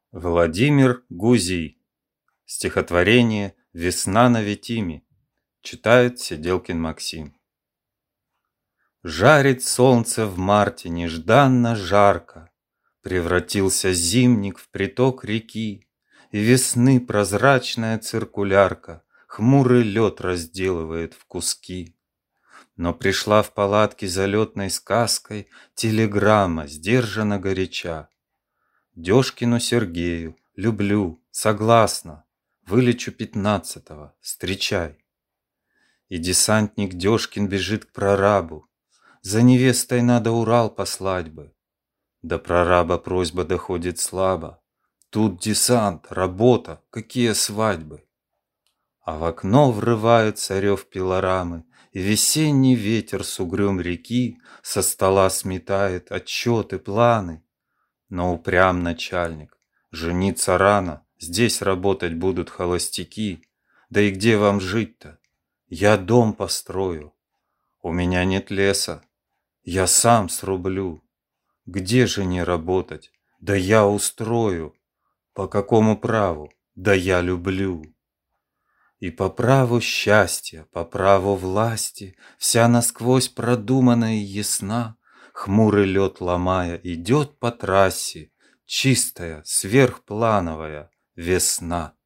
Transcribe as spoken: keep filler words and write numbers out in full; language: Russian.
Владимир Гузий. Стихотворение «Весна на Витиме». Читает Сиделкин Максим. Жарит солнце в марте нежданно жарко, превратился зимник в приток реки, и весны прозрачная циркулярка хмурый лед разделывает в куски. Но пришла в палатке залетной сказкой телеграмма, сдержанно горяча. Дёшкину Сергею, люблю, согласна, вылечу пятнадцатого, встречай. И десантник Дёшкин бежит к прорабу, за невестой надо Урал послать бы. До прораба просьба доходит слабо, тут десант, работа, какие свадьбы. А в окно врывается рев пилорамы, и весенний ветер с угрюм реки со стола сметает отчеты, планы. Но упрям начальник, жениться рано, здесь работать будут холостяки. Да и где вам жить-то? Я дом построю. У меня нет леса, я сам срублю. Где же не работать? Да я устрою. По какому праву? Да я люблю. И по праву счастья, по праву власти, вся насквозь продуманная и ясна, хмурый лед ломая, идет по трассе чистая, сверхплановая весна.